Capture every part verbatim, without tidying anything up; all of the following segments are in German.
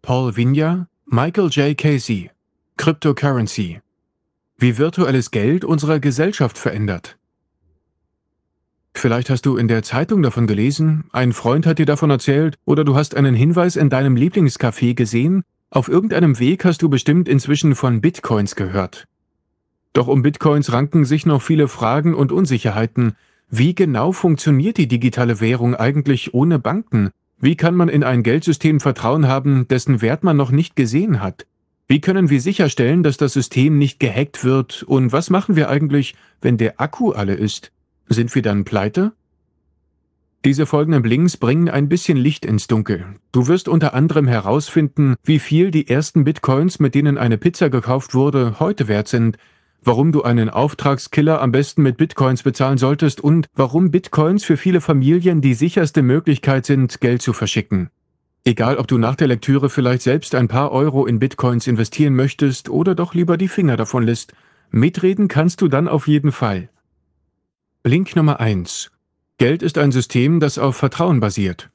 Paul Vigna, Michael J. Casey. Cryptocurrency. Wie virtuelles Geld unsere Gesellschaft verändert. Vielleicht hast du in der Zeitung davon gelesen, ein Freund hat dir davon erzählt oder du hast einen Hinweis in deinem Lieblingscafé gesehen. Auf irgendeinem Weg hast du bestimmt inzwischen von Bitcoins gehört. Doch um Bitcoins ranken sich noch viele Fragen und Unsicherheiten. Wie genau funktioniert die digitale Währung eigentlich ohne Banken? Wie kann man in ein Geldsystem Vertrauen haben, dessen Wert man noch nicht gesehen hat? Wie können wir sicherstellen, dass das System nicht gehackt wird? Und was machen wir eigentlich, wenn der Akku alle ist? Sind wir dann pleite? Diese folgenden Links bringen ein bisschen Licht ins Dunkel. Du wirst unter anderem herausfinden, wie viel die ersten Bitcoins, mit denen eine Pizza gekauft wurde, heute wert sind, warum du einen Auftragskiller am besten mit Bitcoins bezahlen solltest und warum Bitcoins für viele Familien die sicherste Möglichkeit sind, Geld zu verschicken. Egal, ob du nach der Lektüre vielleicht selbst ein paar Euro in Bitcoins investieren möchtest oder doch lieber die Finger davon lässt, mitreden kannst du dann auf jeden Fall. Link Nummer eins. Geld ist ein System, das auf Vertrauen basiert.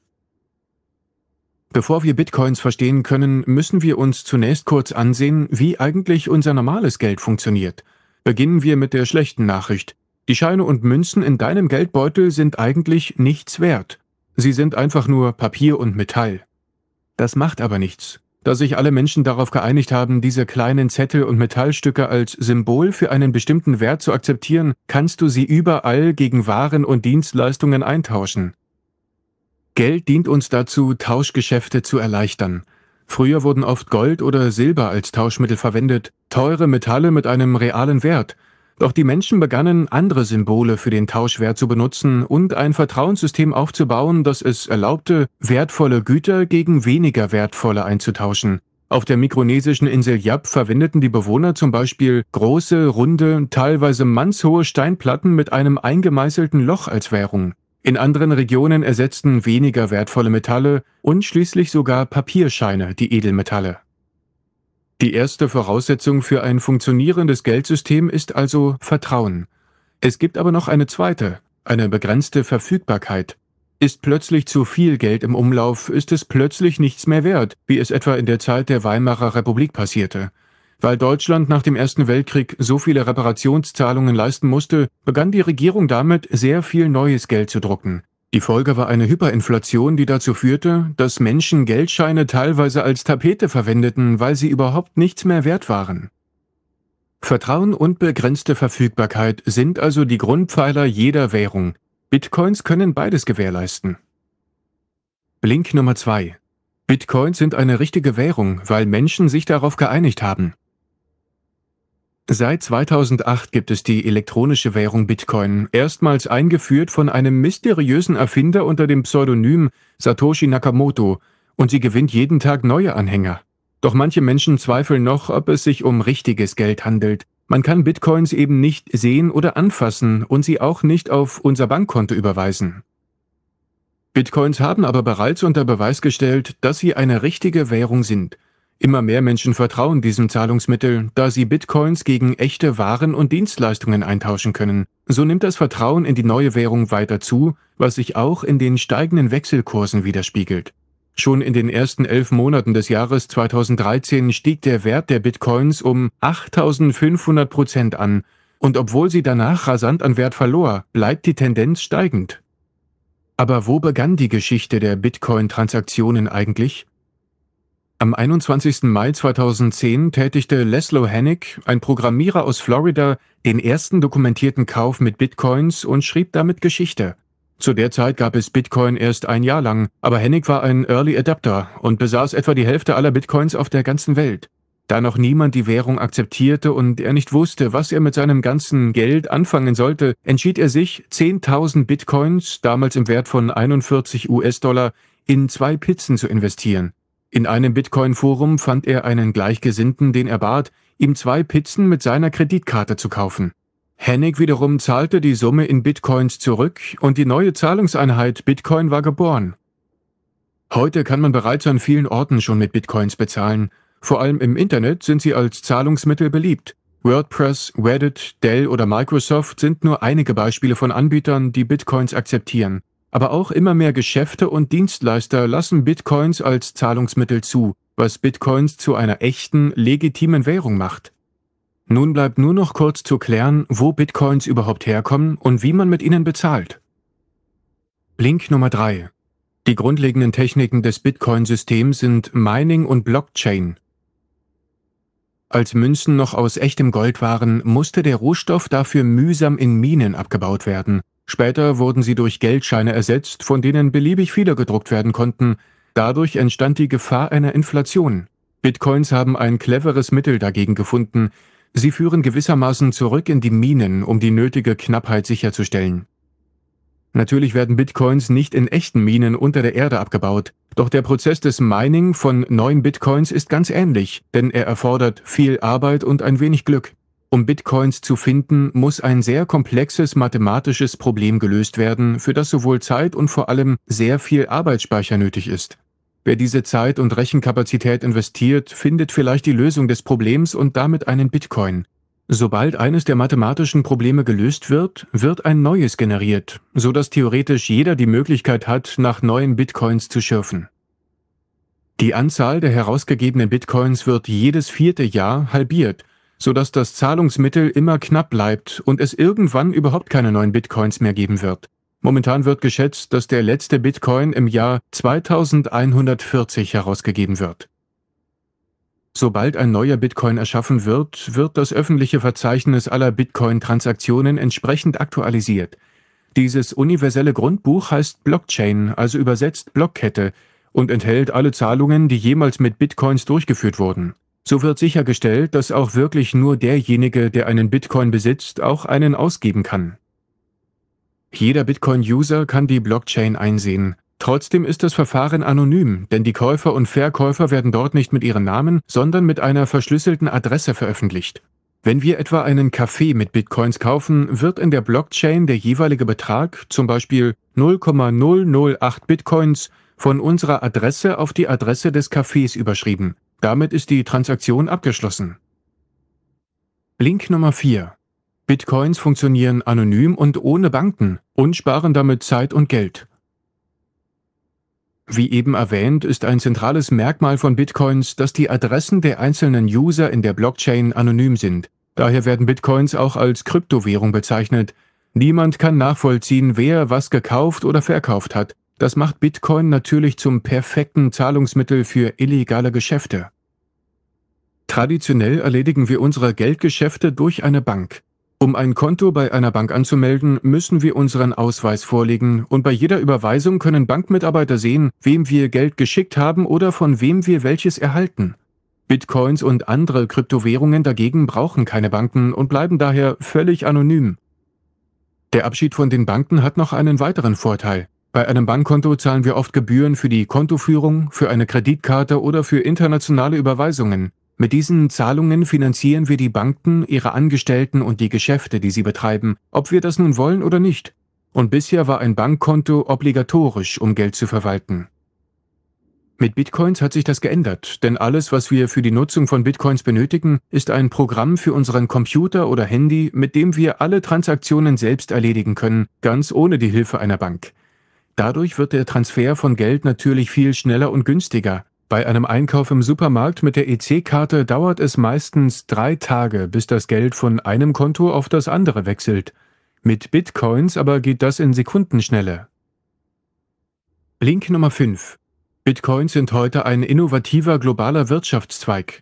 Bevor wir Bitcoins verstehen können, müssen wir uns zunächst kurz ansehen, wie eigentlich unser normales Geld funktioniert. Beginnen wir mit der schlechten Nachricht. Die Scheine und Münzen in deinem Geldbeutel sind eigentlich nichts wert. Sie sind einfach nur Papier und Metall. Das macht aber nichts. Da sich alle Menschen darauf geeinigt haben, diese kleinen Zettel und Metallstücke als Symbol für einen bestimmten Wert zu akzeptieren, kannst du sie überall gegen Waren und Dienstleistungen eintauschen. Geld dient uns dazu, Tauschgeschäfte zu erleichtern. Früher wurden oft Gold oder Silber als Tauschmittel verwendet, teure Metalle mit einem realen Wert. Doch die Menschen begannen, andere Symbole für den Tauschwert zu benutzen und ein Vertrauenssystem aufzubauen, das es erlaubte, wertvolle Güter gegen weniger wertvolle einzutauschen. Auf der mikronesischen Insel Yap verwendeten die Bewohner zum Beispiel große, runde, teilweise mannshohe Steinplatten mit einem eingemeißelten Loch als Währung. In anderen Regionen ersetzten weniger wertvolle Metalle und schließlich sogar Papierscheine die Edelmetalle. Die erste Voraussetzung für ein funktionierendes Geldsystem ist also Vertrauen. Es gibt aber noch eine zweite, eine begrenzte Verfügbarkeit. Ist plötzlich zu viel Geld im Umlauf, ist es plötzlich nichts mehr wert, wie es etwa in der Zeit der Weimarer Republik passierte. Weil Deutschland nach dem Ersten Weltkrieg so viele Reparationszahlungen leisten musste, begann die Regierung damit, sehr viel neues Geld zu drucken. Die Folge war eine Hyperinflation, die dazu führte, dass Menschen Geldscheine teilweise als Tapete verwendeten, weil sie überhaupt nichts mehr wert waren. Vertrauen und begrenzte Verfügbarkeit sind also die Grundpfeiler jeder Währung. Bitcoins können beides gewährleisten. Link Nummer zwei. Bitcoins sind eine richtige Währung, weil Menschen sich darauf geeinigt haben. Seit zweitausendacht gibt es die elektronische Währung Bitcoin, erstmals eingeführt von einem mysteriösen Erfinder unter dem Pseudonym Satoshi Nakamoto, und sie gewinnt jeden Tag neue Anhänger. Doch manche Menschen zweifeln noch, ob es sich um richtiges Geld handelt. Man kann Bitcoins eben nicht sehen oder anfassen und sie auch nicht auf unser Bankkonto überweisen. Bitcoins haben aber bereits unter Beweis gestellt, dass sie eine richtige Währung sind. Immer mehr Menschen vertrauen diesem Zahlungsmittel, da sie Bitcoins gegen echte Waren und Dienstleistungen eintauschen können. So nimmt das Vertrauen in die neue Währung weiter zu, was sich auch in den steigenden Wechselkursen widerspiegelt. Schon in den ersten elf Monaten des Jahres zweitausenddreizehn stieg der Wert der Bitcoins um achttausendfünfhundert Prozent an, und obwohl sie danach rasant an Wert verlor, bleibt die Tendenz steigend. Aber wo begann die Geschichte der Bitcoin-Transaktionen eigentlich? Am einundzwanzigsten Mai zweitausendzehn tätigte Laszlo Hannick, ein Programmierer aus Florida, den ersten dokumentierten Kauf mit Bitcoins und schrieb damit Geschichte. Zu der Zeit gab es Bitcoin erst ein Jahr lang, aber Hannick war ein Early Adapter und besaß etwa die Hälfte aller Bitcoins auf der ganzen Welt. Da noch niemand die Währung akzeptierte und er nicht wusste, was er mit seinem ganzen Geld anfangen sollte, entschied er sich, zehntausend Bitcoins, damals im Wert von einundvierzig US-Dollar, in zwei Pizzen zu investieren. In einem Bitcoin-Forum fand er einen Gleichgesinnten, den er bat, ihm zwei Pizzen mit seiner Kreditkarte zu kaufen. Hannick wiederum zahlte die Summe in Bitcoins zurück und die neue Zahlungseinheit Bitcoin war geboren. Heute kann man bereits an vielen Orten schon mit Bitcoins bezahlen. Vor allem im Internet sind sie als Zahlungsmittel beliebt. WordPress, Reddit, Dell oder Microsoft sind nur einige Beispiele von Anbietern, die Bitcoins akzeptieren. Aber auch immer mehr Geschäfte und Dienstleister lassen Bitcoins als Zahlungsmittel zu, was Bitcoins zu einer echten, legitimen Währung macht. Nun bleibt nur noch kurz zu klären, wo Bitcoins überhaupt herkommen und wie man mit ihnen bezahlt. Blink Nummer drei. Die grundlegenden Techniken des Bitcoin-Systems sind Mining und Blockchain. Als Münzen noch aus echtem Gold waren, musste der Rohstoff dafür mühsam in Minen abgebaut werden. Später wurden sie durch Geldscheine ersetzt, von denen beliebig viele gedruckt werden konnten. Dadurch entstand die Gefahr einer Inflation. Bitcoins haben ein cleveres Mittel dagegen gefunden. Sie führen gewissermaßen zurück in die Minen, um die nötige Knappheit sicherzustellen. Natürlich werden Bitcoins nicht in echten Minen unter der Erde abgebaut, doch der Prozess des Mining von neuen Bitcoins ist ganz ähnlich, denn er erfordert viel Arbeit und ein wenig Glück. Um Bitcoins zu finden, muss ein sehr komplexes mathematisches Problem gelöst werden, für das sowohl Zeit und vor allem sehr viel Arbeitsspeicher nötig ist. Wer diese Zeit und Rechenkapazität investiert, findet vielleicht die Lösung des Problems und damit einen Bitcoin. Sobald eines der mathematischen Probleme gelöst wird, wird ein neues generiert, sodass theoretisch jeder die Möglichkeit hat, nach neuen Bitcoins zu schürfen. Die Anzahl der herausgegebenen Bitcoins wird jedes vierte Jahr halbiert, sodass das Zahlungsmittel immer knapp bleibt und es irgendwann überhaupt keine neuen Bitcoins mehr geben wird. Momentan wird geschätzt, dass der letzte Bitcoin im Jahr zweitausendeinhundertvierzig herausgegeben wird. Sobald ein neuer Bitcoin erschaffen wird, wird das öffentliche Verzeichnis aller Bitcoin-Transaktionen entsprechend aktualisiert. Dieses universelle Grundbuch heißt Blockchain, also übersetzt Blockkette, und enthält alle Zahlungen, die jemals mit Bitcoins durchgeführt wurden. So wird sichergestellt, dass auch wirklich nur derjenige, der einen Bitcoin besitzt, auch einen ausgeben kann. Jeder Bitcoin-User kann die Blockchain einsehen. Trotzdem ist das Verfahren anonym, denn die Käufer und Verkäufer werden dort nicht mit ihren Namen, sondern mit einer verschlüsselten Adresse veröffentlicht. Wenn wir etwa einen Kaffee mit Bitcoins kaufen, wird in der Blockchain der jeweilige Betrag, zum Beispiel null Komma null null acht Bitcoins, von unserer Adresse auf die Adresse des Cafés überschrieben. Damit ist die Transaktion abgeschlossen. Blink Nummer vier. Bitcoins funktionieren anonym und ohne Banken und sparen damit Zeit und Geld. Wie eben erwähnt, ist ein zentrales Merkmal von Bitcoins, dass die Adressen der einzelnen User in der Blockchain anonym sind. Daher werden Bitcoins auch als Kryptowährung bezeichnet. Niemand kann nachvollziehen, wer was gekauft oder verkauft hat. Das macht Bitcoin natürlich zum perfekten Zahlungsmittel für illegale Geschäfte. Traditionell erledigen wir unsere Geldgeschäfte durch eine Bank. Um ein Konto bei einer Bank anzumelden, müssen wir unseren Ausweis vorlegen und bei jeder Überweisung können Bankmitarbeiter sehen, wem wir Geld geschickt haben oder von wem wir welches erhalten. Bitcoins und andere Kryptowährungen dagegen brauchen keine Banken und bleiben daher völlig anonym. Der Abschied von den Banken hat noch einen weiteren Vorteil. Bei einem Bankkonto zahlen wir oft Gebühren für die Kontoführung, für eine Kreditkarte oder für internationale Überweisungen. Mit diesen Zahlungen finanzieren wir die Banken, ihre Angestellten und die Geschäfte, die sie betreiben, ob wir das nun wollen oder nicht. Und bisher war ein Bankkonto obligatorisch, um Geld zu verwalten. Mit Bitcoins hat sich das geändert, denn alles, was wir für die Nutzung von Bitcoins benötigen, ist ein Programm für unseren Computer oder Handy, mit dem wir alle Transaktionen selbst erledigen können, ganz ohne die Hilfe einer Bank. Dadurch wird der Transfer von Geld natürlich viel schneller und günstiger. Bei einem Einkauf im Supermarkt mit der E C-Karte dauert es meistens drei Tage, bis das Geld von einem Konto auf das andere wechselt. Mit Bitcoins aber geht das in Sekundenschnelle. Blink Nummer fünf. Bitcoins sind heute ein innovativer globaler Wirtschaftszweig.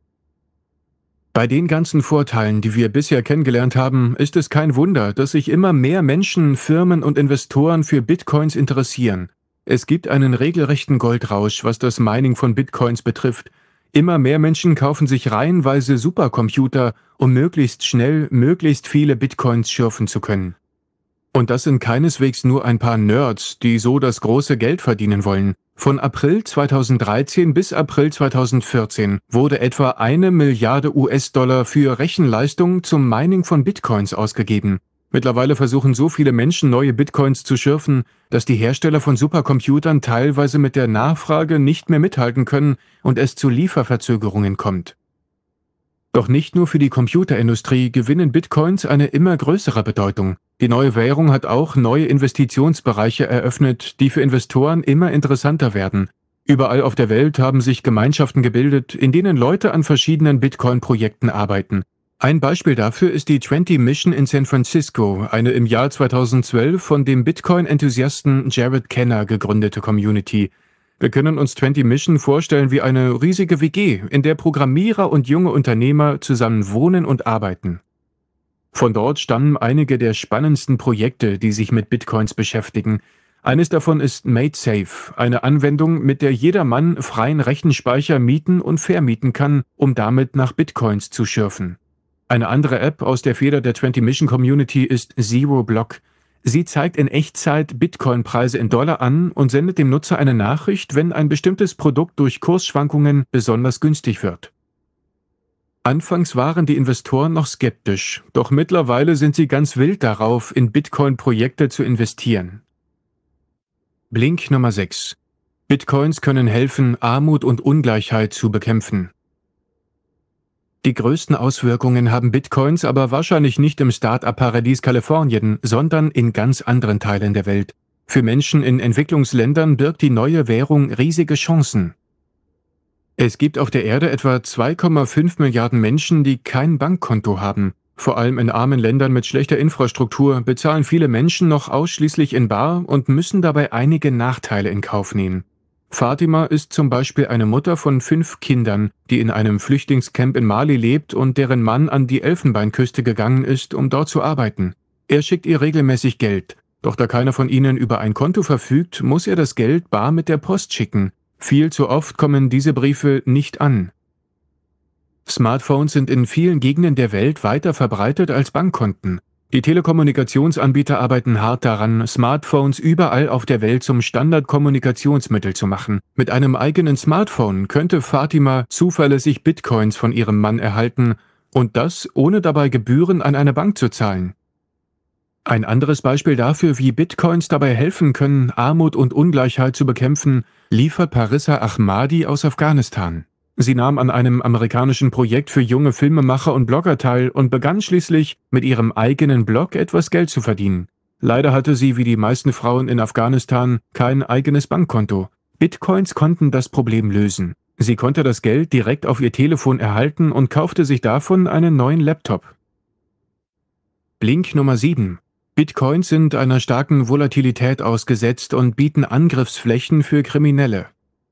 Bei den ganzen Vorteilen, die wir bisher kennengelernt haben, ist es kein Wunder, dass sich immer mehr Menschen, Firmen und Investoren für Bitcoins interessieren. Es gibt einen regelrechten Goldrausch, was das Mining von Bitcoins betrifft. Immer mehr Menschen kaufen sich reihenweise Supercomputer, um möglichst schnell möglichst viele Bitcoins schürfen zu können. Und das sind keineswegs nur ein paar Nerds, die so das große Geld verdienen wollen. Von April zweitausenddreizehn bis April zweitausendvierzehn wurde etwa eine Milliarde U S-Dollar für Rechenleistung zum Mining von Bitcoins ausgegeben. Mittlerweile versuchen so viele Menschen, neue Bitcoins zu schürfen, dass die Hersteller von Supercomputern teilweise mit der Nachfrage nicht mehr mithalten können und es zu Lieferverzögerungen kommt. Doch nicht nur für die Computerindustrie gewinnen Bitcoins eine immer größere Bedeutung. Die neue Währung hat auch neue Investitionsbereiche eröffnet, die für Investoren immer interessanter werden. Überall auf der Welt haben sich Gemeinschaften gebildet, in denen Leute an verschiedenen Bitcoin-Projekten arbeiten. Ein Beispiel dafür ist die zwanzig Mission in San Francisco, eine im Jahr zweitausendzwölf von dem Bitcoin-Enthusiasten Jared Kenner gegründete Community. Wir können uns zwanzig Mission vorstellen wie eine riesige W G, in der Programmierer und junge Unternehmer zusammen wohnen und arbeiten. Von dort stammen einige der spannendsten Projekte, die sich mit Bitcoins beschäftigen. Eines davon ist MadeSafe, eine Anwendung, mit der jedermann freien Rechenspeicher mieten und vermieten kann, um damit nach Bitcoins zu schürfen. Eine andere App aus der Feder der zwanzig Mission Community ist Zero Block. Sie zeigt in Echtzeit Bitcoin-Preise in Dollar an und sendet dem Nutzer eine Nachricht, wenn ein bestimmtes Produkt durch Kursschwankungen besonders günstig wird. Anfangs waren die Investoren noch skeptisch, doch mittlerweile sind sie ganz wild darauf, in Bitcoin-Projekte zu investieren. Blink Nummer sechs. Bitcoins können helfen, Armut und Ungleichheit zu bekämpfen. Die größten Auswirkungen haben Bitcoins aber wahrscheinlich nicht im Start-up-Paradies Kalifornien, sondern in ganz anderen Teilen der Welt. Für Menschen in Entwicklungsländern birgt die neue Währung riesige Chancen. Es gibt auf der Erde etwa zwei Komma fünf Milliarden Menschen, die kein Bankkonto haben. Vor allem in armen Ländern mit schlechter Infrastruktur bezahlen viele Menschen noch ausschließlich in bar und müssen dabei einige Nachteile in Kauf nehmen. Fatima ist zum Beispiel eine Mutter von fünf Kindern, die in einem Flüchtlingscamp in Mali lebt und deren Mann an die Elfenbeinküste gegangen ist, um dort zu arbeiten. Er schickt ihr regelmäßig Geld, doch da keiner von ihnen über ein Konto verfügt, muss er das Geld bar mit der Post schicken. Viel zu oft kommen diese Briefe nicht an. Smartphones sind in vielen Gegenden der Welt weiter verbreitet als Bankkonten. Die Telekommunikationsanbieter arbeiten hart daran, Smartphones überall auf der Welt zum Standardkommunikationsmittel zu machen. Mit einem eigenen Smartphone könnte Fatima zuverlässig Bitcoins von ihrem Mann erhalten und das ohne dabei Gebühren an eine Bank zu zahlen. Ein anderes Beispiel dafür, wie Bitcoins dabei helfen können, Armut und Ungleichheit zu bekämpfen, liefert Parissa Ahmadi aus Afghanistan. Sie nahm an einem amerikanischen Projekt für junge Filmemacher und Blogger teil und begann schließlich, mit ihrem eigenen Blog etwas Geld zu verdienen. Leider hatte sie, wie die meisten Frauen in Afghanistan, kein eigenes Bankkonto. Bitcoins konnten das Problem lösen. Sie konnte das Geld direkt auf ihr Telefon erhalten und kaufte sich davon einen neuen Laptop. Blink Nummer sieben. Bitcoins sind einer starken Volatilität ausgesetzt und bieten Angriffsflächen für Kriminelle.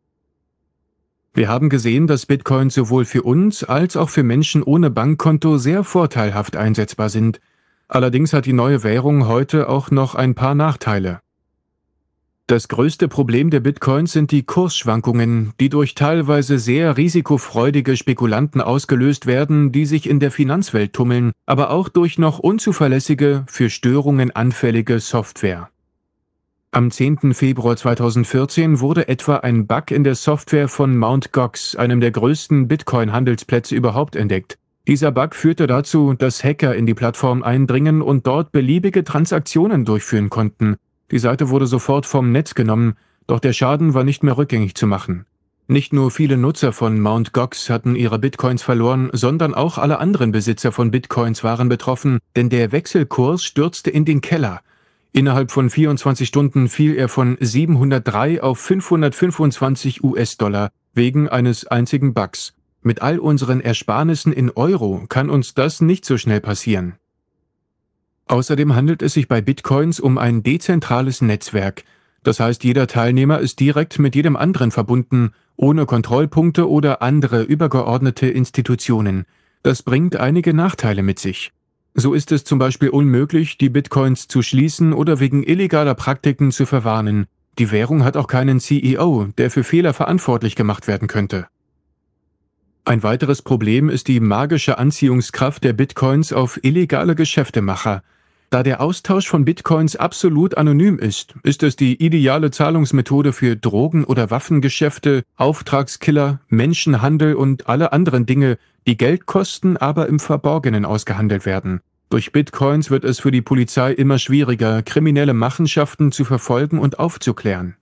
Wir haben gesehen, dass Bitcoins sowohl für uns als auch für Menschen ohne Bankkonto sehr vorteilhaft einsetzbar sind. Allerdings hat die neue Währung heute auch noch ein paar Nachteile. Das größte Problem der Bitcoins sind die Kursschwankungen, die durch teilweise sehr risikofreudige Spekulanten ausgelöst werden, die sich in der Finanzwelt tummeln, aber auch durch noch unzuverlässige, für Störungen anfällige Software. Am zehnten Februar zweitausendvierzehn wurde etwa ein Bug in der Software von Mt. Gox, einem der größten Bitcoin-Handelsplätze überhaupt, entdeckt. Dieser Bug führte dazu, dass Hacker in die Plattform eindringen und dort beliebige Transaktionen durchführen konnten. Die Seite wurde sofort vom Netz genommen, doch der Schaden war nicht mehr rückgängig zu machen. Nicht nur viele Nutzer von Mt. Gox hatten ihre Bitcoins verloren, sondern auch alle anderen Besitzer von Bitcoins waren betroffen, denn der Wechselkurs stürzte in den Keller. Innerhalb von vierundzwanzig Stunden fiel er von siebenhundertdrei auf fünfhundertfünfundzwanzig US-Dollar wegen eines einzigen Bugs. Mit all unseren Ersparnissen in Euro kann uns das nicht so schnell passieren. Außerdem handelt es sich bei Bitcoins um ein dezentrales Netzwerk. Das heißt, jeder Teilnehmer ist direkt mit jedem anderen verbunden, ohne Kontrollpunkte oder andere übergeordnete Institutionen. Das bringt einige Nachteile mit sich. So ist es zum Beispiel unmöglich, die Bitcoins zu schließen oder wegen illegaler Praktiken zu verwarnen. Die Währung hat auch keinen C E O, der für Fehler verantwortlich gemacht werden könnte. Ein weiteres Problem ist die magische Anziehungskraft der Bitcoins auf illegale Geschäftemacher. Da der Austausch von Bitcoins absolut anonym ist, ist es die ideale Zahlungsmethode für Drogen- oder Waffengeschäfte, Auftragskiller, Menschenhandel und alle anderen Dinge, die Geld kosten, aber im Verborgenen ausgehandelt werden. Durch Bitcoins wird es für die Polizei immer schwieriger, kriminelle Machenschaften zu verfolgen und aufzuklären.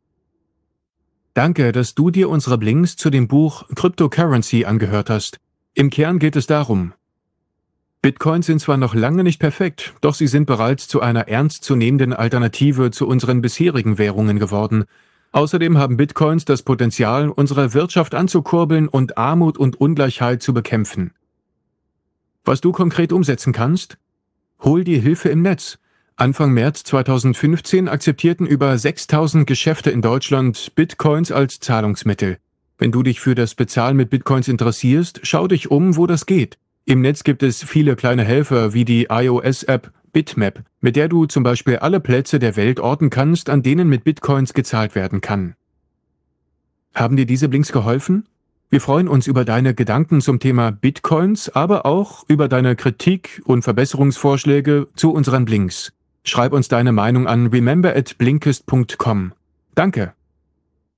Danke, dass du dir unsere Blinks zu dem Buch Cryptocurrency angehört hast. Im Kern geht es darum: Bitcoins sind zwar noch lange nicht perfekt, doch sie sind bereits zu einer ernstzunehmenden Alternative zu unseren bisherigen Währungen geworden. Außerdem haben Bitcoins das Potenzial, unsere Wirtschaft anzukurbeln und Armut und Ungleichheit zu bekämpfen. Was du konkret umsetzen kannst? Hol dir Hilfe im Netz. Anfang März zweitausendfünfzehn akzeptierten über sechstausend Geschäfte in Deutschland Bitcoins als Zahlungsmittel. Wenn du dich für das Bezahlen mit Bitcoins interessierst, schau dich um, wo das geht. Im Netz gibt es viele kleine Helfer wie die iOS-App Bitmap, mit der du zum Beispiel alle Plätze der Welt orten kannst, an denen mit Bitcoins gezahlt werden kann. Haben dir diese Links geholfen? Wir freuen uns über deine Gedanken zum Thema Bitcoins, aber auch über deine Kritik und Verbesserungsvorschläge zu unseren Links. Schreib uns deine Meinung an remember at blinkist punkt com. Danke.